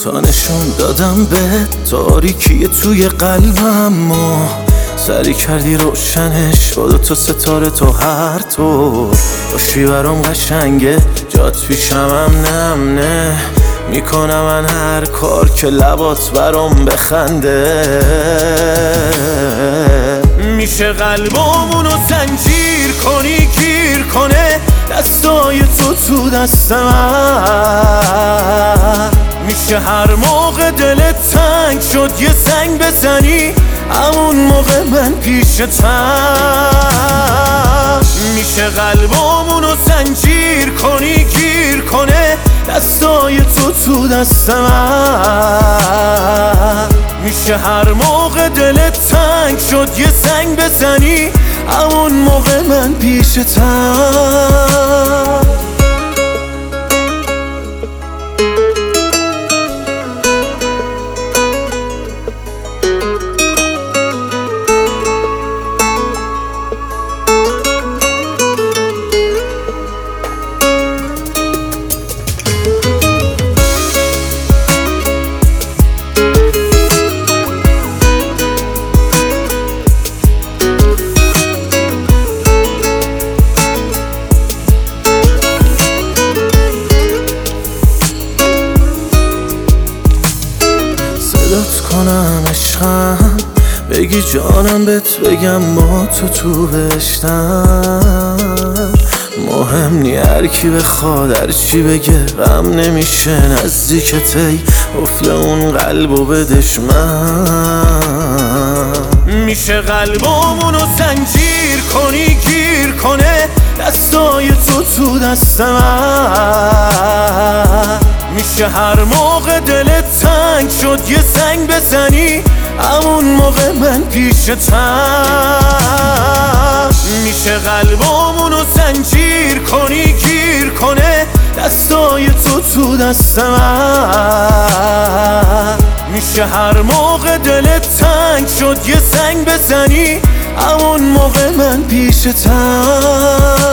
تا نشون دادم به تاریکی توی قلبم و سری کردی روشنش با 2 ستاره تو هر طور باشی برام قشنگه جات پیشمم نمنه میکنم من هر کار که لبات برام بخنده میشه قلبمونو زنجیر کنی گیر کنه دستای تو دست من میشه هر موقع دلت تنگ شد یه زنگ بزنی همون موقع من پیشتم میشه قلبمونو زنجیر کنی گیر کنه دستای تو دست من میشه هر موقع دلت تنگ شد یه زنگ بزنی همون موقع من پیشتم صدات کنم عشقم بگی جانم بهت بگم با تو بهشتم مهم نی هر کی بخواد هر چی بگه غم نمیشه نزدیکت ای قفل اون قلبو بدش من میشه قلبمونو زنجیر کنی گیر کنه دستای تو دست من میشه هر موقع دلت تنگ شد یه زنگ بزنی همون موقع من پیشتم میشه قلبمونو زنجیر کنی گیر کنه دستای تو دست من میشه هر موقع دلت تنگ شد یه زنگ بزنی همون موقع من پیشتم